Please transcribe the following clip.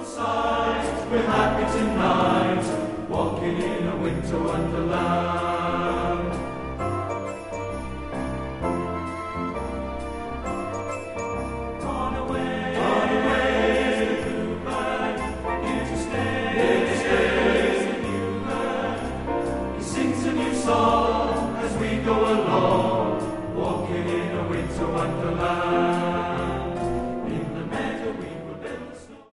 sight. We're happy tonight, walking in a winter wonderland.